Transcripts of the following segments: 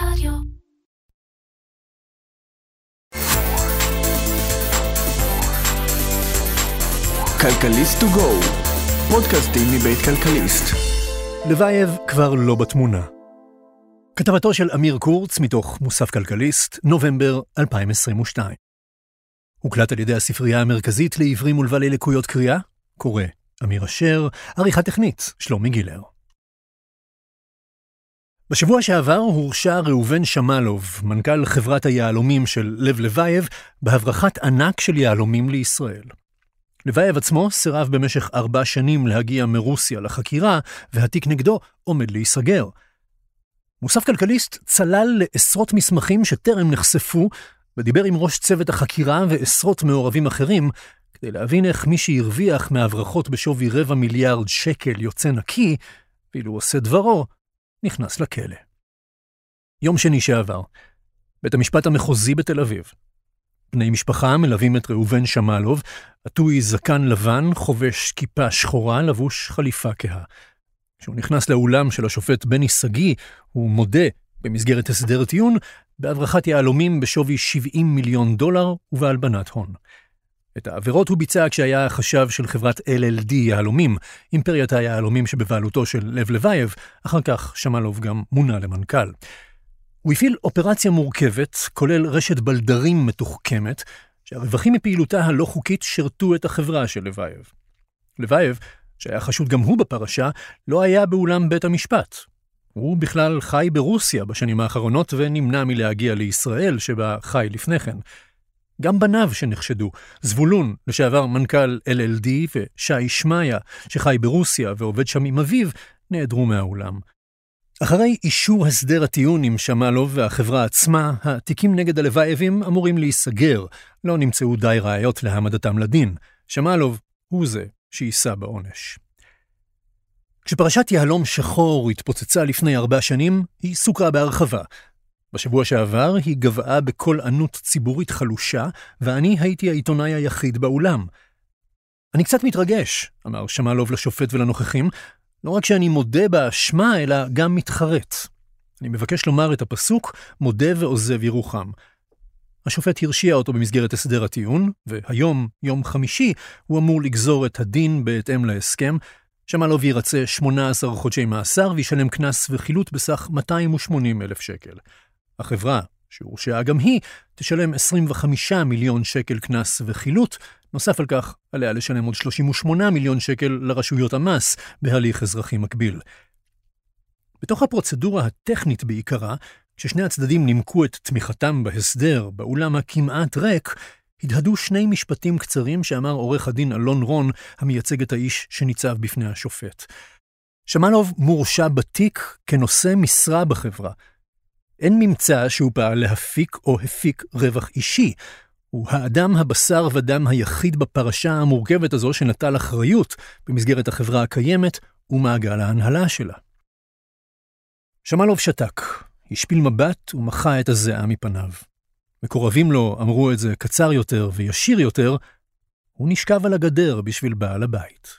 רדיו. כלכליסט טו גו, פודקאסטים מבית כלכליסט. לבייב כבר לא בתמונה. כתבתו של אמיר קורץ מתוך מוסף כלכליסט, נובמבר 2022. הוקלט על ידי הספרייה המרכזית לעיוורים ולבעלי לקויות קריאה, קורא אמיר אשר, עריכה טכנית שלומי גילר. בשבוע שעבר הורשע ראובן שמאלוב, מנכ"ל חברת היהלומים של לב לבייב, בהברחת ענק של יהלומים לישראל. לבייב עצמו סירב במשך 4 שנים להגיע מרוסיה לחקירה, והתיק נגדו עומד להיסגר. מוסף כלכליסט צלל לעשרות מסמכים שטרם נחשפו, ודיבר עם ראש צוות החקירה ועשרות מעורבים אחרים, כדי להבין איך מי שהרוויח מהברחות בשווי 250 מיליארד שקל יוצא נקי, ואילו עושה דברו, נכנס לכלא. יום שני שעבר, בית המשפט המחוזי בתל אביב. בני משפחה מלווים את ראובן שמאלוב, עטוי זקן לבן, חובש כיפה שחורה, לבוש חליפה כהה. כשהוא נכנס לאולם של השופט בני סגי, הוא מודה במסגרת הסדר טיעון, בהברחת יהלומים בשווי $70 מיליון ובהלבנת הון. את העבירות הוא ביצע כשהיה החשב של חברת LLD יהלומים, אימפריית היהלומים שבבעלותו של לב לבייב, אחר כך שמאלוב גם מונה למנכ"ל. הוא הפעיל אופרציה מורכבת, כולל רשת בלדרים מתוחכמת, שהרווחים מפעילותה הלא חוקית שרתו את החברה של לבייב. לבייב, שהיה חשוד גם הוא בפרשה, לא היה באולם בית המשפט. הוא בכלל חי ברוסיה בשנים האחרונות ונמנע מלהגיע לישראל שבה חי לפני כן. גם בניו שנחשדו, זבולון, לשעבר מנכ"ל LLD, ושי שמיה, שחי ברוסיה ועובד שם עם אביו, נעדרו מהאולם. אחרי אישור הסדר הטיעון עם שמאלוב והחברה עצמה, התיקים נגד הלבייבים אמורים להיסגר, לא נמצאו די ראיות להעמדתם לדין. שמאלוב הוא זה שיישא בעונש. כשפרשת יהלום שחור התפוצצה לפני 4 שנים, היא סוקרה בהרחבה. בשבוע שעבר היא גבעה בכל ענות ציבורית חלושה, ואני הייתי העיתונאי היחיד באולם. אני קצת מתרגש, אמר שמאלוב לשופט ולנוכחים, לא רק שאני מודה באשמה, אלא גם מתחרט. אני מבקש לומר את הפסוק, מודה ועוזב ירוחם. השופט הרשיע אותו במסגרת הסדר הטיעון, והיום, יום חמישי, הוא אמור לגזור את הדין בהתאם להסכם. שמאלוב ירצה 18 חודשי מאסר וישלם קנס וחילוט בסך 280,000 שקל. החברה, שהורשעה גם היא, תשלם 25 מיליון שקל קנס וחילוט, נוסף על כך עליה לשלם עוד 38 מיליון שקל לרשויות המס בהליך אזרחי מקביל. בתוך הפרוצדורה הטכנית בעיקרה, כששני הצדדים נימקו את תמיכתם בהסדר באולם הכמעט ריק, התהדו 2 משפטים קצרים שאמר עורך הדין אלון רון, המייצג את האיש שניצב בפני השופט. שמאלוב מורשע בתיק כנושא משרה בחברה. אין ממצא שהוא פעל להפיק או הפיק רווח אישי. הוא האדם הבשר ודם היחיד בפרשה המורכבת הזו שנטל אחריות במסגרת החברה הקיימת ומעגל ההנהלה שלה. שמאלוב שתק, השפיל מבט ומחה את הזיעה מפניו. מקורבים לו אמרו את זה קצר יותר וישיר יותר, הוא נשכב על הגדר בשביל בעל הבית.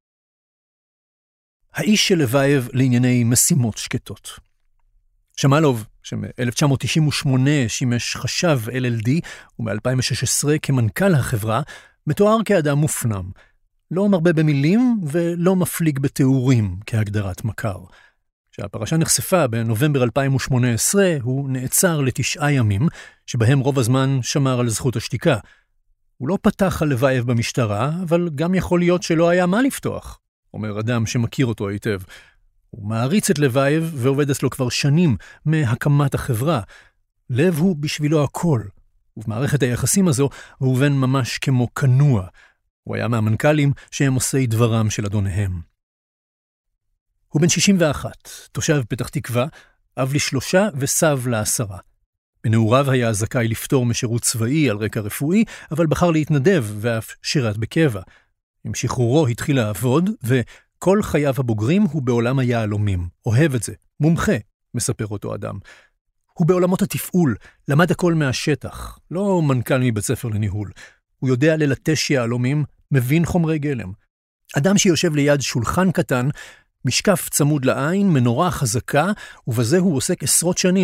האיש של לבייב לענייני משימות שקטות. שמאלוב, שמ-1998 שימש חשב LLD ומ-2016 כמנכ"ל החברה, מתואר כאדם מופנם. לא מרבה במילים ולא מפליג בתיאורים כהגדרת מכר. כשהפרשה נחשפה בנובמבר 2018, הוא נעצר ל9 ימים, שבהם רוב הזמן שמר על זכות השתיקה. הוא לא פתח על לבייב במשטרה, אבל גם יכול להיות שלא היה מה לפתוח, אומר אדם שמכיר אותו היטב. הוא מעריץ את לבייב ועובד אצלו כבר שנים מהקמת החברה. לב הוא בשבילו הכל, ובמערכת היחסים הזו הוא בן ממש כמו כנוע. הוא היה מהמנכ"לים שהם עושי דברם של אדוניהם. הוא בן 61, תושב פתח תקווה, אב ל3 וסב ל10. בנעוריו היה זכאי לפטור משירות צבאי על רקע רפואי, אבל בחר להתנדב ואף שירת בקבע. עם שחרורו התחיל לעבוד, וכל חייו הבוגרים הוא בעולם היהלומים. אוהב את זה, מומחה, מספר אותו אדם. הוא בעולמות התפעול, למד הכל מהשטח, לא מנכ"ל מבית ספר לניהול. הוא יודע ללטש יהלומים, מבין חומרי גלם. אדם שיושב ליד שולחן קטן, משקף צמוד לעין, מנורה חזקה, ובזה הוא עוסק 10 שנים,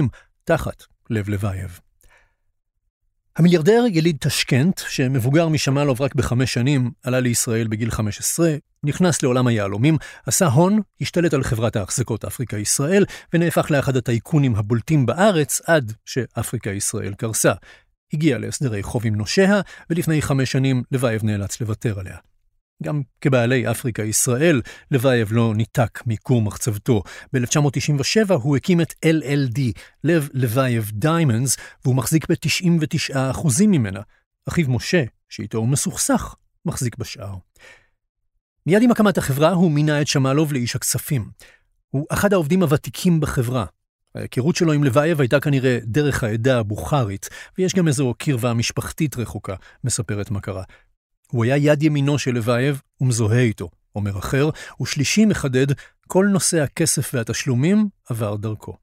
תחת לב לבייב. המיליארדר יליד טשקנט, שמבוגר משמאלוב רק ב5 שנים, עלה לישראל בגיל 15, נכנס לעולם היהלומים, עשה הון, השתלט על חברת ההחזקות אפריקה ישראל, ונהפך לאחד הטייקונים הבולטים בארץ עד שאפריקה ישראל קרסה. הגיע להסדרי חוב עם נושיה, ולפני 5 שנים לבייב נאלץ לוותר עליה. גם כבעלי אפריקה ישראל, לבייב לא ניתק מכור מחצבתו. ב-1997 הוא הקים את LLD, לב לבייב דיימנדס, והוא מחזיק ב-99% ממנה. אחיו משה, שאיתו הוא מסוכסך, מחזיק בשאר. מיד עם הקמת החברה הוא מינה את שמאלוב לאיש הכספים. הוא אחד העובדים הוותיקים בחברה. ההיכרות שלו עם לבייב הייתה כנראה דרך העדה הבוכרית, ויש גם איזו קרבה משפחתית רחוקה, מספרת מה קרה. הוא היה יד ימינו של לבייב ומזוהה איתו, אומר אחר, ושלישי מחדד, כל נושא הכסף והתשלומים עבר דרכו.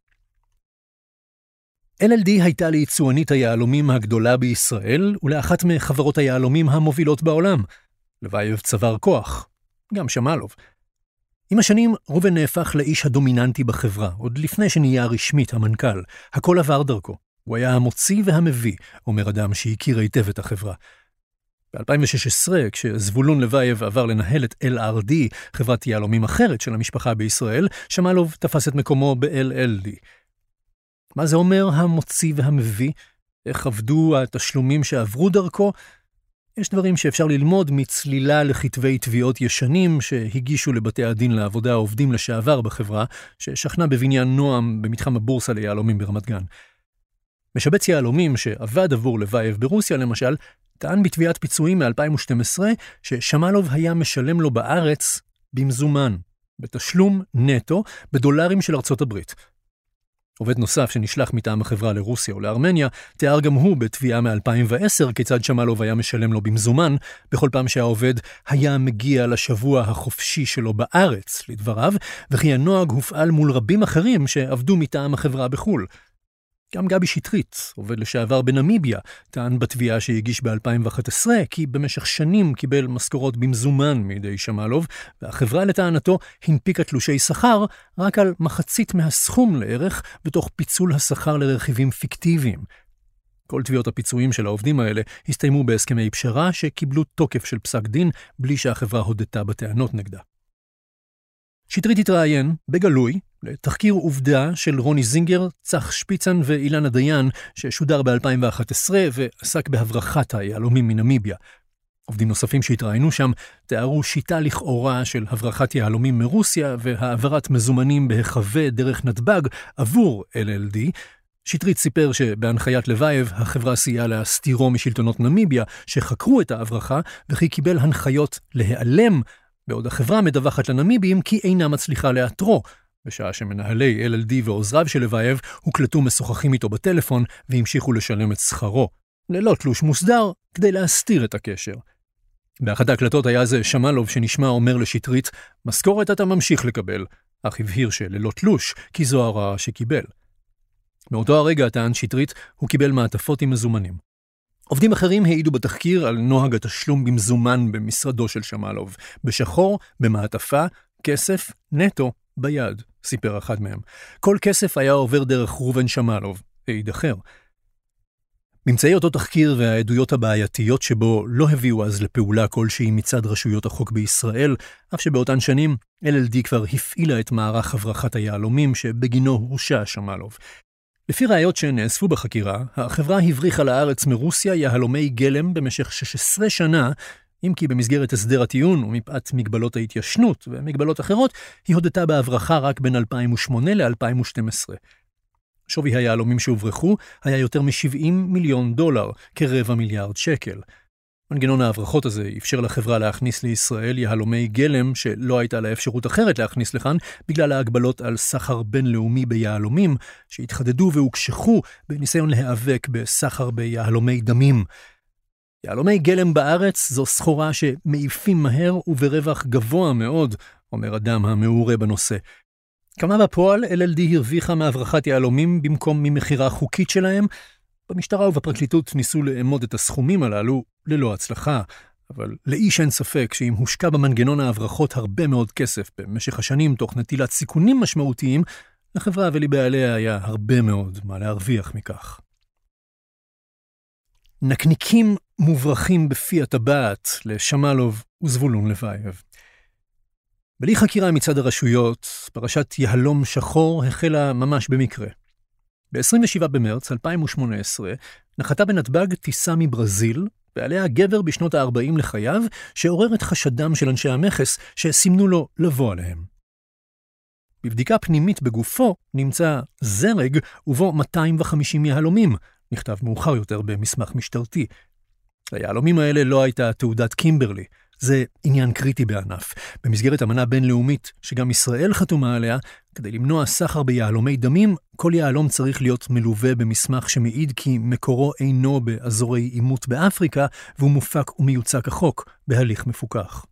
LLD הייתה ליצואנית היהלומים הגדולה בישראל, ולאחת מחברות היהלומים המובילות בעולם. לבייב צבר כוח, גם שמאלוב. עם השנים ראובן נהפך לאיש הדומיננטי בחברה, עוד לפני שנהיה רשמית המנכ"ל. הכל עבר דרכו. הוא היה המוציא והמביא, אומר אדם שהכיר היטב את החברה. ב-2016, כשזבולון לבייב עבר לנהל את LRD, חברת יהלומים אחרת של המשפחה בישראל, שמאלוב תפס את מקומו ב-LLD. מה זה אומר המוציא והמביא? איך עבדו התשלומים שעברו דרכו? יש דברים שאפשר ללמוד מצלילה לכתבי תביעות ישנים שהגישו לבתי הדין לעבודה עובדים לשעבר בחברה, ששכנה בבניין נועם במתחם הבורסה ליהלומים ברמת גן. משבץ יהלומים שעבד עבור לבייב ברוסיה למשל, טען בתביעת פיצויים מ-2012 ששמאלוב היה משלם לו בארץ במזומן, בתשלום נטו בדולרים של ארצות הברית. עובד נוסף שנשלח מטעם החברה לרוסיה או לארמניה, תיאר גם הוא בתביעה מ-2010 כיצד שמאלוב היה משלם לו במזומן, בכל פעם שהעובד היה מגיע לשבוע החופשי שלו בארץ, לדבריו, וכי הנוהג הופעל מול רבים אחרים שעבדו מטעם החברה בחול. גם גבי שטרית, עובד לשעבר בנמיביה, טען בתביעה שהגיש ב-2011, כי במשך שנים קיבל משכורות במזומן מידי שמאלוב, והחברה לטענתו הנפיקה תלושי שכר רק על מחצית מהסכום לערך, בתוך פיצול השכר לרכיבים פיקטיביים. כל תביעות הפיצויים של העובדים האלה הסתיימו בהסכמי פשרה שקיבלו תוקף של פסק דין, בלי שהחברה הודתה בטענות נגדה. שטרית התראיין בגלוי לתחקיר עובדה של רוני זינגר, צח שפיצן ואילנה דיין, ששודר ב-2011 ועסק בהברחת היהלומים מנמיביה. עובדים נוספים שהתראיינו שם תיארו שיטה לכאורה של הברחת יהלומים מרוסיה והעברת מזומנים בהחווה דרך נתב"ג עבור LLD. שטרית סיפר שבהנחיית לבייב החברה סייעה להסתירו משלטונות נמיביה שחקרו את ההברחה, וכי קיבל הנחיות להיעלם, בעוד החברה מדווחת לנמיבים כי אינה מצליחה לאתרו, בשעה שמנהלי LLD ועוזריו של לבייב הוקלטו משוחחים איתו בטלפון והמשיכו לשלם את שכרו, ללא תלוש מוסדר, כדי להסתיר את הקשר. באחת ההקלטות היה זה שמאלוב שנשמע אומר לשטרית, משכורת אתה ממשיך לקבל, אך הבהיר שללא תלוש, כי זו הרעה שקיבל. מאותו הרגע טען שטרית, הוא קיבל מעטפות עם מזומנים. עובדים אחרים העידו בתחקיר על נוהג התשלום במזומן במשרדו של שמאלוב, בשחור, במעטפה, כסף, נטו, ביד, סיפר אחד מהם. כל כסף היה עובר דרך ראובן שמאלוב, העיד אחר. ממצאי אותו תחקיר והעדויות הבעייתיות שבו לא הביאו אז לפעולה כלשהי מצד רשויות החוק בישראל, אף שבאותן שנים LLD כבר הפעילה את מערך הברחת היהלומים שבגינו הורשע שמאלוב. לפי ראיות שנאספו בחקירה, החברה הבריחה לארץ מרוסיה יהלומי גלם במשך 16 שנה, אם כי במסגרת הסדר הטיעון ומפאת מגבלות ההתיישנות ומגבלות אחרות, היא הודתה בהברחה רק בין 2008 ל-2012. שווי היהלומים שהוברחו היה יותר $70 מיליון, כ$250 מיליון. מנגנון ההברחות הזה אפשר לחברה להכניס לישראל יהלומי גלם שלא הייתה לה אפשרות אחרת להכניס לכאן בגלל ההגבלות על סחר בינלאומי ביהלומים שהתחדדו והוקשחו בניסיון להיאבק בסחר ביהלומי דמים. יהלומי גלם בארץ זו סחורה שמעיפים מהר וברווח גבוה מאוד, אומר אדם המעורה בנושא. כמה בפועל LLD הרוויחה מהברחת יהלומים במקום ממחירה חוקית שלהם? במשטרה ובפרקליטות ניסו לאמוד את הסכומים הללו ללא הצלחה, אבל לאיש אין ספק שאם הושקע במנגנון ההברחות הרבה מאוד כסף במשך השנים תוך נטילת סיכונים משמעותיים, לחברה ולבעליה היה הרבה מאוד מה להרוויח מכך. נקניקים מוברחים בפי הטבעת לשמאלוב וזבולון לבייב. בלי חקירה מצד הרשויות, פרשת יהלום שחור החלה ממש במקרה. ב-27 במרץ 2018 נחתה בנתב"ג טיסה מברזיל, ועליה גבר בשנות ה-40 לחייו, שעורר את חשדם של אנשי המכס שסימנו לו לבוא עליהם. בבדיקה פנימית בגופו נמצא זרג ובו 250 יהלומים, נכתב מאוחר יותר במסמך משטרתי. ליהלומים האלה לא הייתה תעודת קימברלי. זה עניין קריטי בענף. במסגרת אמנה בינלאומית שגם ישראל חתומה עליה, כדי למנוע סחר ביהלומי דמים, כל יהלום צריך להיות מלווה במסמך שמעיד כי מקורו אינו באזורי עימות באפריקה, והוא מופק ומיוצא כחוק בהליך מפוקח.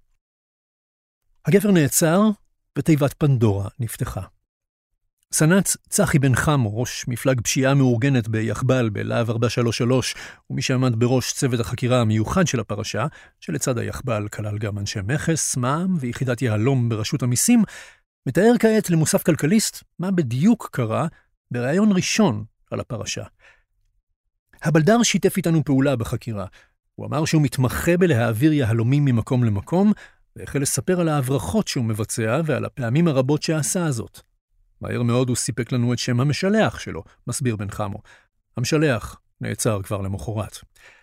הגבר נעצר, ותיבת פנדורה נפתחה. סנ"צ צחי בן חמו, ראש מפלג פשיעה מאורגנת ביחבל בלהב 433, ומי שעמד בראש צוות החקירה המיוחד של הפרשה, שלצד היחבל כלל גם אנשי מכס, מע"מ ויחידת יהלום ברשות המיסים, מתאר כעת למוסף כלכליסט מה בדיוק קרה בראיון ראשון על הפרשה. הבלדר שיתף איתנו פעולה בחקירה. הוא אמר שהוא מתמחה בלהעביר יהלומים ממקום למקום, והחל לספר על ההברחות שהוא מבצע ועל הפעמים הרבות שעשה זאת. מהר מאוד הוא סיפק לנו את שם המשלח שלו, מסביר בן חמו. המשלח נעצר כבר למחרת.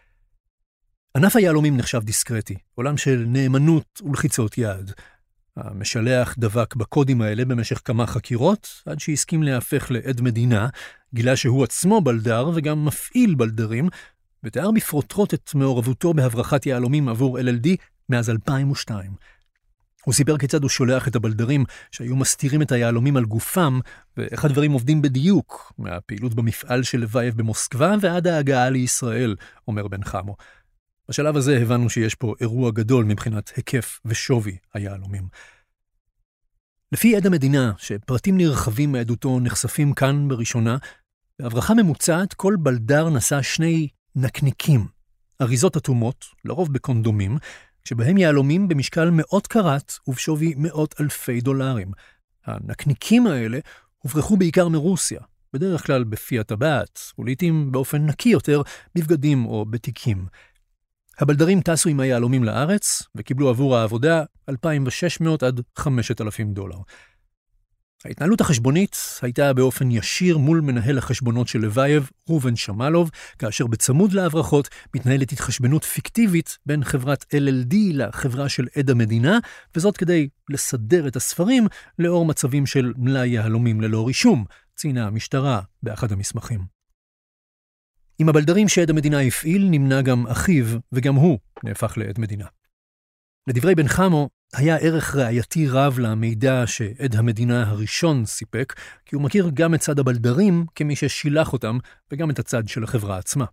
ענף היהלומים נחשב דיסקרטי, עולם של נאמנות ולחיצות יד. המשלח דבק בקודים האלה במשך כמה חקירות, עד שהסכים להפך לעד מדינה, גילה שהוא עצמו בלדר וגם מפעיל בלדרים, ותיאר בפרוטרוט את מעורבותו בהברחת יהלומים עבור LLD מאז 2002. הוא סיפר כיצד הוא שולח את הבלדרים שהיו מסתירים את היהלומים על גופם, ואיך הדברים עובדים בדיוק, מהפעילות במפעל של לבייב במוסקבה ועד ההגעה לישראל, אומר בן חמו. בשלב הזה הבנו שיש פה אירוע גדול מבחינת היקף ושווי היהלומים. לפי עד המדינה, שפרטים נרחבים מעדותו נחשפים כאן בראשונה, בהברחה ממוצעת כל בלדר נשא 2 נקניקים, אריזות אטומות, לרוב בקונדומים, שבהם יהלומים במשקל 100 קראט ובשווי $100,000. הנקניקים האלה הוברחו בעיקר מרוסיה, בדרך כלל בפי הטבעת, ולעיתים באופן נקי יותר בבגדים או בתיקים. הבלדרים טסו עם היהלומים לארץ, וקיבלו עבור העבודה $2,600 עד $5,000. ההתנהלות החשבונית הייתה באופן ישיר מול מנהל החשבונות של לבייב, ראובן שמאלוב, כאשר בצמוד להברחות מתנהלת התחשבנות פיקטיבית בין חברת LLD לחברה של עד המדינה, וזאת כדי לסדר את הספרים לאור מצבים של מלאי יהלומים ללא רישום, ציינה המשטרה באחד המסמכים. עם הבלדרים שעד המדינה הפעיל נמנה גם אחיו, וגם הוא נהפך לעד מדינה. לדברי בן חמו, היה ערך ראייתי רב למידע שעד המדינה הראשון סיפק, כי הוא מכיר גם את צד הבלדרים כמי ששילח אותם, וגם את הצד של החברה עצמה.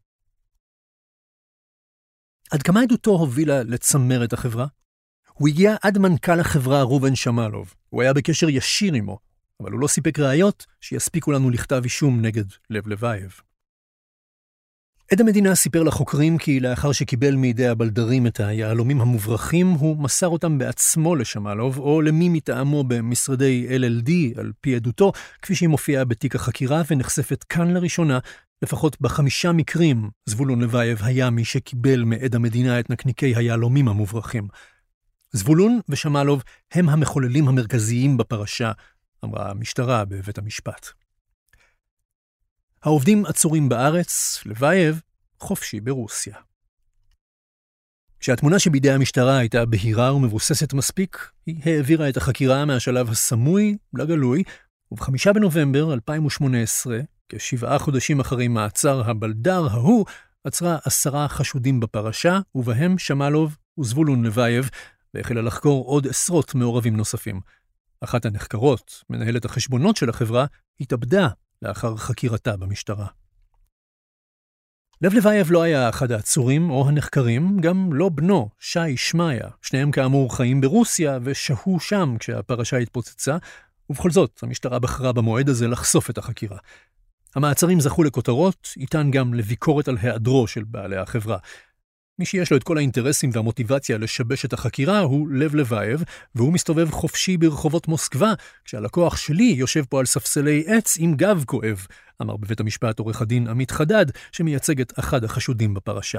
עד כמה עדותו הובילה לצמר את החברה? הוא הגיע עד מנכ"ל החברה ראובן שמאלוב. הוא היה בקשר ישיר עמו, אבל הוא לא סיפק ראיות שיספיקו לנו לכתב אישום נגד לב לבייב. עד המדינה סיפר לחוקרים כי לאחר שקיבל מידי הבלדרים את היהלומים המוברחים, הוא מסר אותם בעצמו לשמאלוב, או למי מטעמו במשרדי LLD על פי עדותו, כפי שהיא מופיעה בתיק החקירה ונחשפת כאן לראשונה, לפחות ב5 מקרים, זבולון לבייב היה מי שקיבל מעד המדינה את נקניקי היהלומים המוברחים. זבולון ושמאלוב הם המחוללים המרכזיים בפרשה, אמרה המשטרה בבית המשפט. העובדים עצורים בארץ, לבייב חופשי ברוסיה. כשהתמונה שבידי המשטרה הייתה בהירה ומבוססת מספיק, היא העבירה את החקירה מהשלב הסמוי לגלוי, וב5 בנובמבר 2018, כ7 חודשים אחרי מעצר הבלדר ההוא, עצרה 10 חשודים בפרשה, ובהם שמאלוב וזבולון לבייב, והחלה לחקור עוד עשרות מעורבים נוספים. אחת הנחקרות, מנהלת החשבונות של החברה, התאבדה לאחר חקירתה במשטרה. לב לבייב לא היה אחד העצורים או הנחקרים, גם לא בנו, שי שמיה. שניהם כאמור חיים ברוסיה ושהו שם כשהפרשה התפוצצה, ובכל זאת המשטרה בחרה במועד הזה לחשוף את החקירה. המעצרים זכו לכותרות, איתן גם לביקורת על היעדרו של בעלי החברה. מי שיש לו את כל האינטרסים והמוטיבציה לשבש את החקירה הוא לב לבייב, והוא מסתובב חופשי ברחובות מוסקבה, כשהלקוח שלי יושב פה על ספסלי עץ עם גב כואב, אמר בבית המשפט עורך הדין עמית חדד, שמייצג את אחד החשודים בפרשה.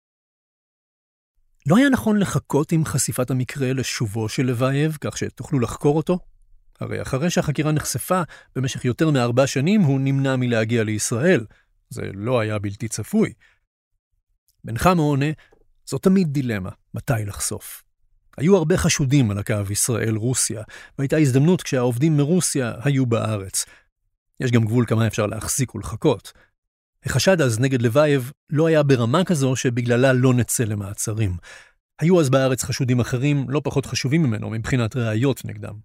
לא היה נכון לחכות עם חשיפת המקרה לשובו של לבייב, כך שתוכלו לחקור אותו? הרי אחרי שהחקירה נחשפה במשך יותר מ4 שנים, הוא נמנע מלהגיע לישראל. זה לא היה בלתי צפוי. בן חמו עונה, זו תמיד דילמה, מתי לחשוף. היו הרבה חשודים על הקו ישראל-רוסיה, והייתה הזדמנות כשהעובדים מרוסיה היו בארץ. יש גם גבול כמה אפשר להחזיק ולחכות. החשד אז נגד לבייב לא היה ברמה כזו שבגללה לא נצא למעצרים. היו אז בארץ חשודים אחרים לא פחות חשובים ממנו מבחינת ראיות נגדם.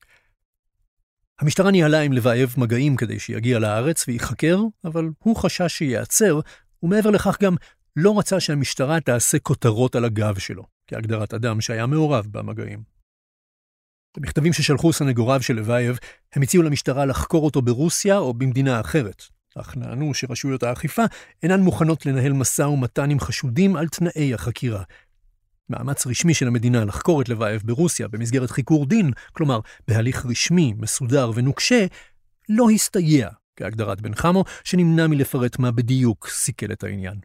המשטרה ניהלה עם לבייב מגעים כדי שיגיע לארץ ויחקר, אבל הוא חשש שיעצר, ומעבר לכך גם לא רצה שהמשטרה תעשה כותרות על הגב שלו, כהגדרת אדם שהיה מעורב במגעים. במכתבים ששלחו סנגוריו של לבייב, הם הציעו למשטרה לחקור אותו ברוסיה או במדינה אחרת, אך נענו שרשויות האכיפה אינן מוכנות לנהל משא ומתן עם חשודים על תנאי החקירה. מאמץ רשמי של המדינה לחקור את לבייב ברוסיה במסגרת חיקור דין, כלומר בהליך רשמי, מסודר ונוקשה, לא הסתייע, כהגדרת בן חמו, שנמנע מלפרט מה בדיוק סיכל את העניין.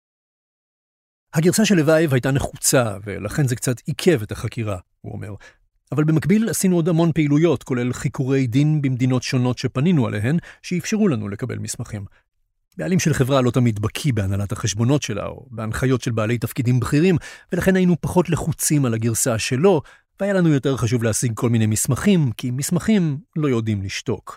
הגרסה של לבייב הייתה נחוצה, ולכן זה קצת עיכב את החקירה, הוא אומר. אבל במקביל עשינו עוד המון פעילויות, כולל חיקורי דין במדינות שונות שפנינו עליהן, שאפשרו לנו לקבל מסמכים. בעלים של חברה לא תמיד בקיא בהנהלת החשבונות שלה, או בהנחיות של בעלי תפקידים בכירים, ולכן היינו פחות לחוצים על הגרסה שלו, והיה לנו יותר חשוב להשיג כל מיני מסמכים, כי מסמכים לא יודעים לשתוק.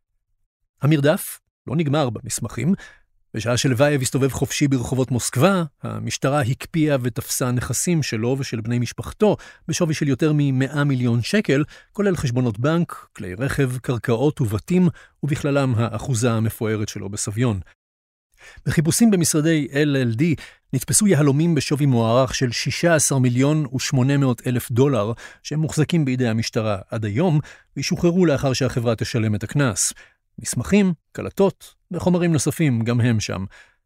המרדף לא נגמר במסמכים, בשעה שלבייב הסתובב חופשי ברחובות מוסקבה, המשטרה הקפיאה ותפסה נכסים שלו ושל בני משפחתו בשווי של יותר מ100 מיליון שקל, כולל חשבונות בנק, כלי רכב, קרקעות ובתים, ובכללם האחוזה המפוארת שלו בסביון. בחיפושים במשרדי LLD נתפסו יהלומים בשווי מוערך של $16,800,000 שהם מוחזקים בידי המשטרה עד היום, וישוחררו לאחר שהחברה תשלם את הכנס. מסמכים, קלטות וחומרים נוספים גם הם שם.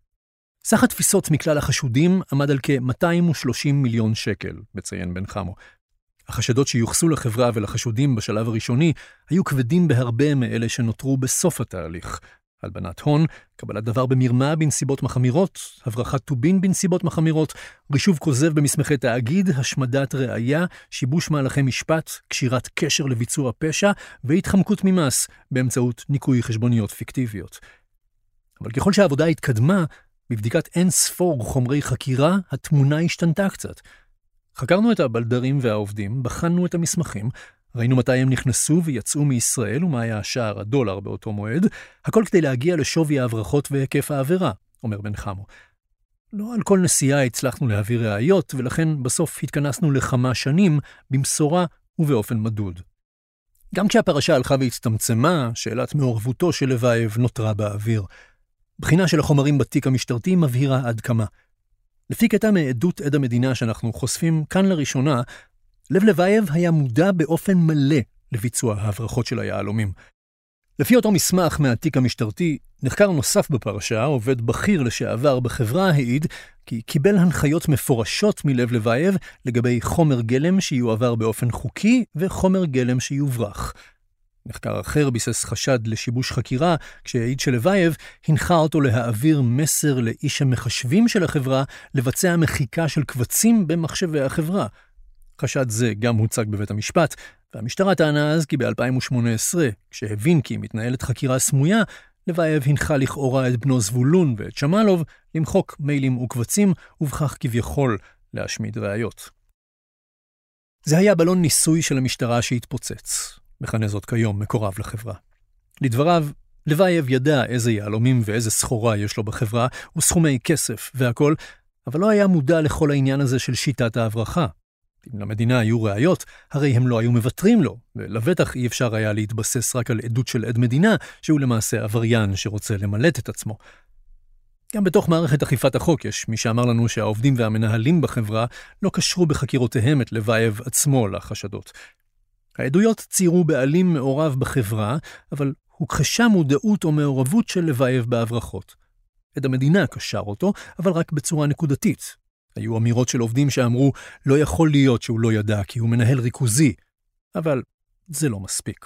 סך התפיסות מכלל החשודים עמד על כ-230 מיליון שקל, מציין בן חמו. החשדות שיוחסו לחברה ולחשודים בשלב הראשוני היו כבדים בהרבה מאלה שנותרו בסוף התהליך. הלבנת הון, קבלת דבר במרמה בנסיבות מחמירות, הברחת טובין בנסיבות מחמירות, רישוב כוזב במסמכי תאגיד, השמדת ראייה, שיבוש מהלכי משפט, קשירת קשר לביצוע פשע, והתחמקות ממס באמצעות ניקוי חשבוניות פיקטיביות. אבל ככל שהעבודה התקדמה, בבדיקת אין ספור חומרי חקירה, התמונה השתנתה קצת. חקרנו את הבלדרים והעובדים, בחנו את המסמכים, ראינו מתי הם נכנסו ויצאו מישראל ומה היה שער $1 באותו מועד, הכל כדי להגיע לשווי ההברחות והיקף העבירה, אומר בן חמו. לא על כל נסיעה הצלחנו להעביר ראיות, ולכן בסוף התכנסנו לכמה שנים במשורה ובאופן מדוד. גם כשהפרשה הלכה והצטמצמה, שאלת מעורבותו של לבייב נותרה באוויר. בחינה של החומרים בתיק המשטרתי מבהירה עד כמה. לפי קטע מעדות עד המדינה שאנחנו חושפים כאן לראשונה, לב לבייב היה מודע באופן מלא לביצוע ההברחות של היהלומים. לפי אותו מסמך מהתיק המשטרתי, נחקר נוסף בפרשה, עובד בכיר לשעבר בחברה העיד, כי קיבל הנחיות מפורשות מלב לבייב לגבי חומר גלם שיועבר באופן חוקי וחומר גלם שיוברח. נחקר אחר ביסס חשד לשיבוש חקירה, כשהעיד של לבייב הנחה אותו להעביר מסר לאיש המחשבים של החברה לבצע מחיקה של קבצים במחשבי החברה. חשד זה גם הוצג בבית המשפט, והמשטרה טענה אז כי ב-2018, כשהבין כי מתנהלת חקירה סמויה, לבייב הנחה לכאורה את בנו זבולון ואת שמלוב למחוק מיילים וקבצים, ובכך כביכול להשמיד ראיות. זה היה בלון ניסוי של המשטרה שהתפוצץ, מכנה זאת כיום מקורב לחברה. לדבריו, לבייב ידע איזה יהלומים ואיזה סחורה יש לו בחברה, וסכומי כסף והכל, אבל לא היה מודע לכל העניין הזה של שיטת ההברחה. אם למדינה היו ראיות, הרי הם לא היו מבטרים לו, ולבטח אי אפשר היה להתבסס רק על עדות של עד מדינה, שהוא למעשה עבריין שרוצה למלט את עצמו. גם בתוך מערכת אכיפת החוק יש מי שאמר לנו שהעובדים והמנהלים בחברה לא קשרו בחקירותיהם את לבייב עצמו לחשדות. העדויות ציירו בעלים מעורב בחברה, אבל הוכחשה מודעות או מעורבות של לבייב בהברחות. עד המדינה קשר אותו, אבל רק בצורה נקודתית. היו אמירות של עובדים שאמרו, לא יכול להיות שהוא לא ידע כי הוא מנהל ריכוזי, אבל זה לא מספיק.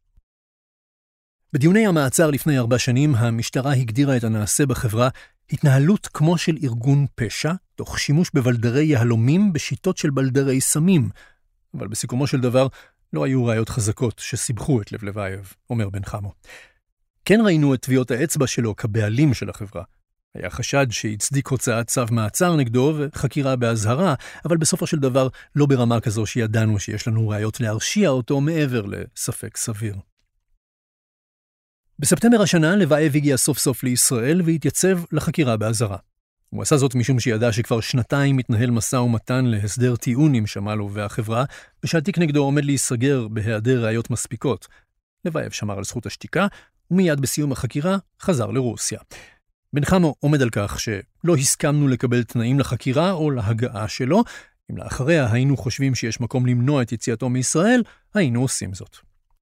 בדיוני המעצר לפני 4 שנים, המשטרה הגדירה את הנעשה בחברה התנהלות כמו של ארגון פשע, תוך שימוש בבלדרי יהלומים בשיטות של בלדרי סמים. אבל בסיכומו של דבר, לא היו ראיות חזקות שסיבכו את לב לבייב, אומר בן חמו. כן ראינו את טביעות האצבע שלו כבעלים של החברה. היה חשד שהצדיק הוצאת צו מעצר נגדו וחקירה בהזהרה, אבל בסופו של דבר לא ברמה כזו שידענו שיש לנו ראיות להרשיע אותו מעבר לספק סביר. בספטמבר השנה לבייב הגיע סוף סוף לישראל והתייצב לחקירה בהזהרה. הוא עשה זאת משום שידע שכבר 2 מתנהל משא ומתן להסדר טיעון עם שמאלוב והחברה, ושהתיק נגדו עומד להיסגר בהיעדר ראיות מספיקות. לבייב שמר על זכות השתיקה, ומיד בסיום החקירה חזר לרוסיה. בן חמו עומד על כך שלא הסכמנו לקבל תנאים לחקירה או להגעה שלו. אם לאחריה היינו חושבים שיש מקום למנוע את יציאתו מישראל, היינו עושים זאת.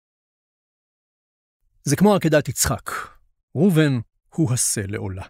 זה כמו עקדת יצחק. ראובן הוא השה לעולה.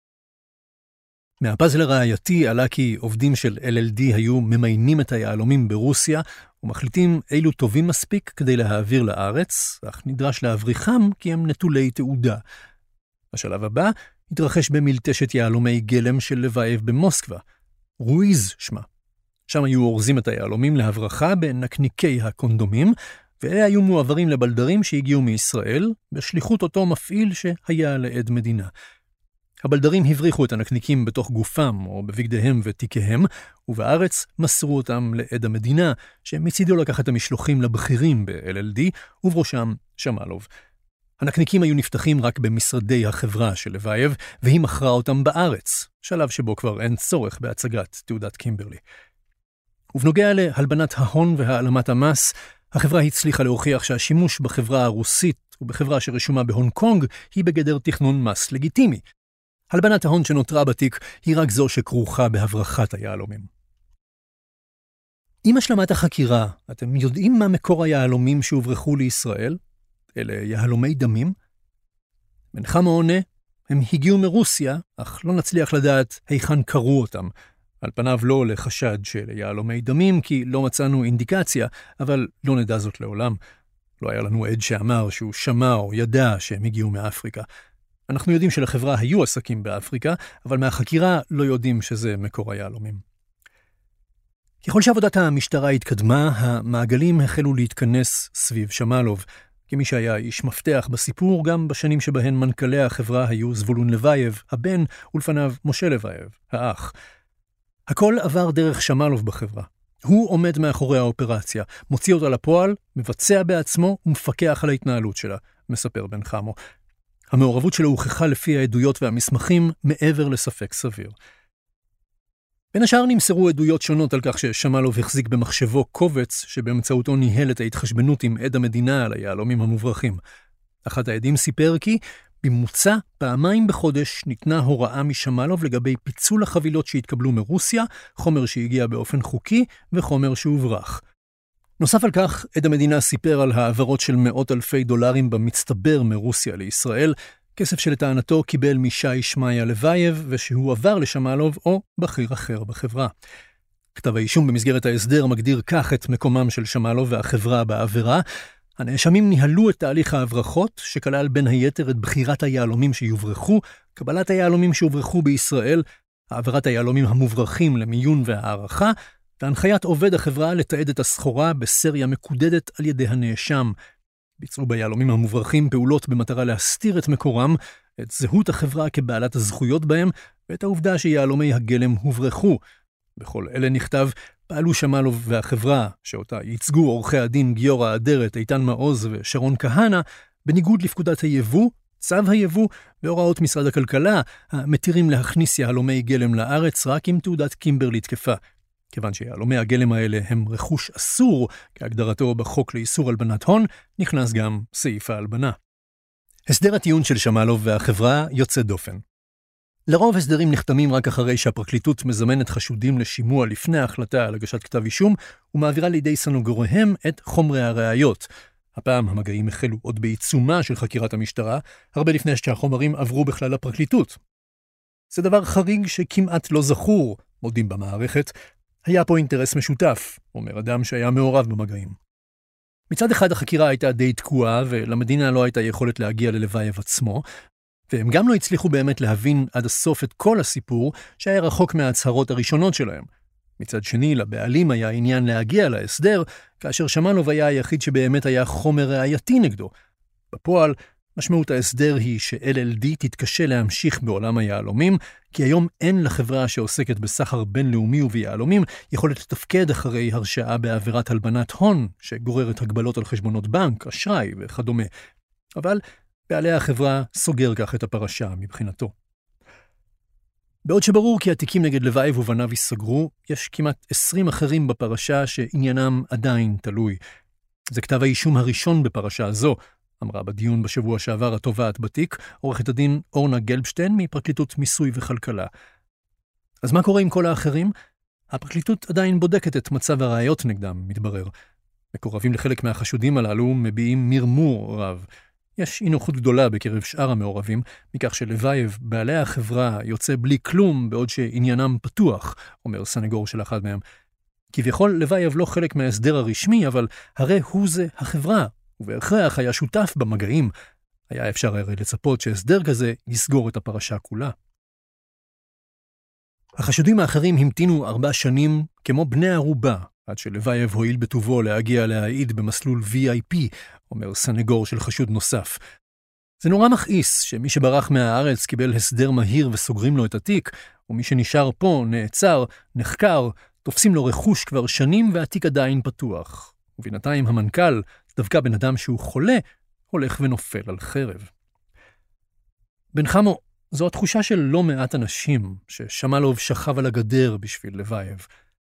מהפאזל הראייתי עלה כי עובדים של LLD היו ממיינים את היהלומים ברוסיה ומחליטים אילו טובים מספיק כדי להעביר לארץ, אך נדרש להבריחם כי הם נטולי תעודה. בשלב הבא התרחש במלטשת יהלומי גלם של לבייב במוסקבה, רואיז שמה. שם היו אורזים את היהלומים להברחה בנקניקי הקונדומים, ואלה היו מועברים לבלדרים שהגיעו מישראל, בשליחות אותו מפעיל שהיה לעד מדינה. הבלדרים הבריחו את הנקניקים בתוך גופם או בבגדיהם ותיקיהם, ובארץ מסרו אותם לעד המדינה, שמצידו לקח את המשלוחים לבכירים ב-LLD, ובראשם שמאלוב. הנקניקים היו נפתחים רק במשרדי החברה של לבייב, והיא מכרה אותם בארץ, שלב שבו כבר אין צורך בהצגת תעודת קימברלי. ובנוגע להלבנת ההון והעלמת המס, החברה הצליחה להוכיח שהשימוש בחברה הרוסית ובחברה שרשומה בהונג קונג היא בגדר תכנון מס לגיטימי. הלבנת ההון שנותרה בתיק היא רק זו שכרוכה בהברחת היהלומים. עם השלמת החקירה, אתם יודעים מה מקור היהלומים שהוברחו לישראל? אלה יהלומי דמים? בן חמו עונה, הם הגיעו מרוסיה, אך לא נצליח לדעת היכן קרו אותם. על פניו לא לחשד של יהלומי דמים, כי לא מצאנו אינדיקציה, אבל לא נדע זאת לעולם. לא היה לנו עד שאמר שהוא שמע או ידע שהם הגיעו מאפריקה. אנחנו יודעים שלחברה היו עסקים באפריקה, אבל מהחקירה לא יודעים שזה מקור היהלומים. ככל שעבודת המשטרה התקדמה, המעגלים החלו להתכנס סביב שמאלוב, כמי שהיה איש מפתח בסיפור גם בשנים שבהן מנכ"לי החברה היו זבולון לבייב, הבן, ולפניו משה לבייב, האח. הכל עבר דרך שמאלוב בחברה. הוא עומד מאחורי האופרציה, מוציא אותה לפועל, מבצע בעצמו ומפקח על ההתנהלות שלה, מספר בן חמו. המעורבות שלו הוכחה לפי העדויות והמסמכים מעבר לספק סביר. בין השאר נמסרו עדויות שונות על כך ששמאלוב החזיק במחשבו קובץ שבאמצעותו ניהל את ההתחשבנות עם עד המדינה על היהלומים המוברחים. אחד העדים סיפר כי בממוצע 2 בחודש ניתנה הוראה משמאלוב לגבי פיצול החבילות שהתקבלו מרוסיה, חומר שהגיע באופן חוקי וחומר שהוברח. נוסף על כך, עד המדינה סיפר על העברות של $100,000 במצטבר מרוסיה לישראל, כסף שלטענתו קיבל משי שמיה לבייב ושהוא עבר לשמאלוב או בכיר אחר בחברה. כתב האישום במסגרת ההסדר מגדיר כך את מקומם של שמאלוב והחברה בעבירה. הנאשמים ניהלו את תהליך ההברחות, שכלל בין היתר את בחירת היהלומים שיוברחו, קבלת היהלומים שהוברחו בישראל, העברת היהלומים המוברחים למיון והערכה, והנחיית עובד החברה לתעד את הסחורה בסריה מקודדת על ידי הנאשם. ביצעו ביהלומים המוברחים פעולות במטרה להסתיר את מקורם, את זהות החברה כבעלת הזכויות בהם, ואת העובדה שיהלומי הגלם הוברחו. בכל אלה נכתב, פעלו שמאלוב והחברה, שאותה ייצגו עורכי הדין גיורא אדרת, איתן מעוז ושרון כהנא, בניגוד לפקודת היבוא, צו היבוא והוראות משרד הכלכלה, המתירים להכניס יהלומי גלם לארץ רק עם תעודת קימברלי תקפה. כיוון שיהלומי הגלם האלה הם רכוש אסור, כהגדרתו בחוק לאיסור הלבנת הון, נכנס גם סעיף ההלבנה. הסדר הטיעון של שמאלוב והחברה יוצא דופן. לרוב הסדרים נחתמים רק אחרי שהפרקליטות מזמנת חשודים לשימוע לפני ההחלטה על הגשת כתב אישום, ומעבירה לידי סנגוריהם את חומרי הראיות. הפעם המגעים החלו עוד בעיצומה של חקירת המשטרה, הרבה לפני שהחומרים עברו בכלל לפרקליטות. זה דבר חריג שכמעט לא זכור, מודים במערכת, היה פה אינטרס משותף, אומר אדם שהיה מעורב במגעים. מצד אחד החקירה הייתה די תקועה, ולמדינה לא הייתה יכולת להגיע ללווייב עצמו, והם גם לא הצליחו באמת להבין עד הסוף את כל הסיפור שהיה רחוק מההצהרות הראשונות שלהם. מצד שני, לבעלים היה עניין להגיע להסדר, כאשר שמאלוב היה היחיד שבאמת היה חומר ראייתי נגדו. בפועל, משמעות ההסדר היא ש-LLD תתקשה להמשיך בעולם היהלומים, כי היום אין לחברה שעוסקת בסחר בינלאומי וביהלומים יכולת לתפקד אחרי הרשעה בעבירת הלבנת הון, שגוררת הגבלות על חשבונות בנק, אשראי וכדומה. אבל בעלי החברה סוגר כך את הפרשה מבחינתו. בעוד שברור כי התיקים נגד לוייב ובניו ייסגרו, יש כמעט 20 אחרים בפרשה שעניינם עדיין תלוי. זה כתב האישום הראשון בפרשה הזו, אמרה בדיון בשבוע שעבר התובעת בתיק, עורכת הדין אורנה גלבשטיין מפרקליטות מיסוי וכלכלה. אז מה קורה עם כל האחרים? הפרקליטות עדיין בודקת את מצב הראיות נגדם, מתברר. מקורבים לחלק מהחשודים הללו מביעים מרמור רב. יש אי-נוחות גדולה בקרב שאר המעורבים, מכך שלוייב, בעלי החברה, יוצא בלי כלום בעוד שעניינם פתוח, אומר סנגור של אחד מהם. כביכול לוייב לא חלק מההסדר הרשמי, אבל הרי הוא זה החברה, ובהכרח היה שותף במגעים. היה אפשר הרי לצפות שהסדר כזה יסגור את הפרשה כולה. החשודים האחרים המתינו 4 שנים כמו בני ערובה, עד שלוייב הועיל בטובו להגיע להעיד במסלול VIP, אומר סנגור של חשוד נוסף. זה נורא מכעיס שמי שברח מהארץ קיבל הסדר מהיר וסוגרים לו את התיק, ומי שנשאר פה נעצר, נחקר, תופסים לו רכוש כבר שנים והתיק עדיין פתוח. ובינתיים המנכ"ל, דווקא בן אדם שהוא חולה, הולך ונופל על חרב. בן חמו, זו התחושה של לא מעט אנשים ששמאלוב שכב על הגדר בשביל לוייב.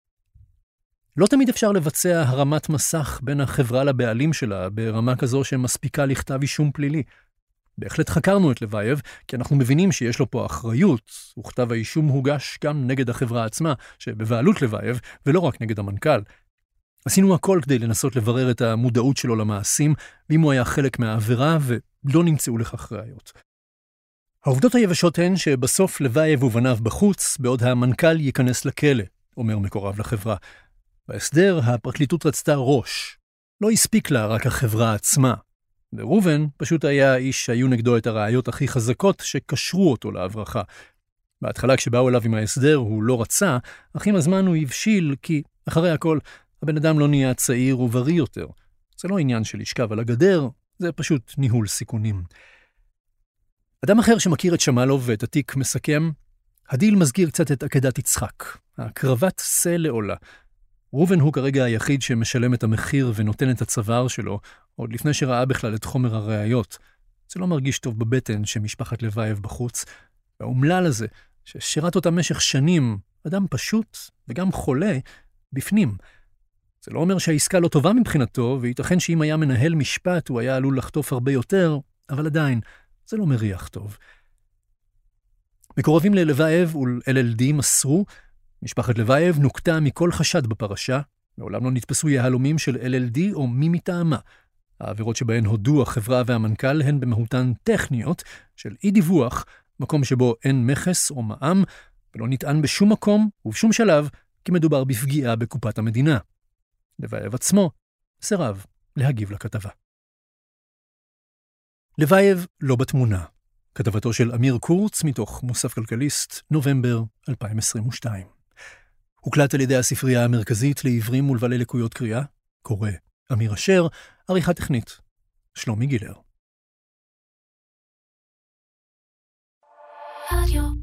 לא תמיד אפשר לבצע הרמת מסך בין החברה לבעלים שלה ברמה כזו שמספיקה לכתב אישום פלילי. בהחלט חקרנו את לוייב, כי אנחנו מבינים שיש לו פה אחריות, וכתב האישום הוגש גם נגד החברה עצמה, שבבעלות לוייב, ולא רק נגד המנכ"ל. עשינו הכל כדי לנסות לברר את המודעות שלו למעשים, ואם הוא היה חלק מהעבירה, ולא נמצאו לכך ראיות. העובדות היבשות הן שבסוף לוייב ובניו בחוץ, בעוד המנכ"ל ייכנס לכלא, אומר מקורב לחברה. בהסדר, הפרקליטות רצתה ראש. לא הספיק לה רק החברה עצמה. ורובן פשוט היה האיש שהיו נגדו את הראיות הכי חזקות שקשרו אותו להברחה. בהתחלה כשבאו אליו עם ההסדר הוא לא רצה, אך עם הזמן הוא הבשיל כי אחרי הכל הבן אדם לא נהיה צעיר ובריא יותר. זה לא עניין של לשכב על הגדר, זה פשוט ניהול סיכונים. אדם אחר שמכיר את שמאלוב ואת התיק מסכם, הדיל מזכיר קצת את עקדת יצחק, הקרבת שא לעולה. רובן הוא כרגע היחיד שמשלם את המחיר ונותן את הצוואר שלו, עוד לפני שראה בכלל את חומר הראיות. זה לא מרגיש טוב בבטן שמשפחת לוייב בחוץ. והאומלל הזה, ששירת אותה משך שנים, אדם פשוט וגם חולה, בפנים. זה לא אומר שהעסקה לא טובה מבחינתו, וייתכן שאם היה מנהל משפט הוא היה עלול לחטוף הרבה יותר, אבל עדיין, זה לא מריח טוב. מקורבים ללוייב ול-LLD מסרו, משפחת לוייב נוקטה מכל חשד בפרשה, מעולם לא נתפסו יהלומים של LLD או מי מטעמה. העבירות שבהן הודו החברה והמנכ"ל הן במהותן טכניות של אי דיווח, מקום שבו אין מכס או מע"מ, ולא נטען בשום מקום ובשום שלב כי מדובר בפגיעה בקופת המדינה. לוייב עצמו סירב להגיב לכתבה. לוייב לא בתמונה. כתבתו של אמיר קורץ מתוך מוסף כלכליסט, נובמבר 2022. הוקלט על ידי הספרייה המרכזית לעיוורים ולבעלי לקויות קריאה, קורא אמיר אשר, עריכה טכנית, שלומי גילר. רדיו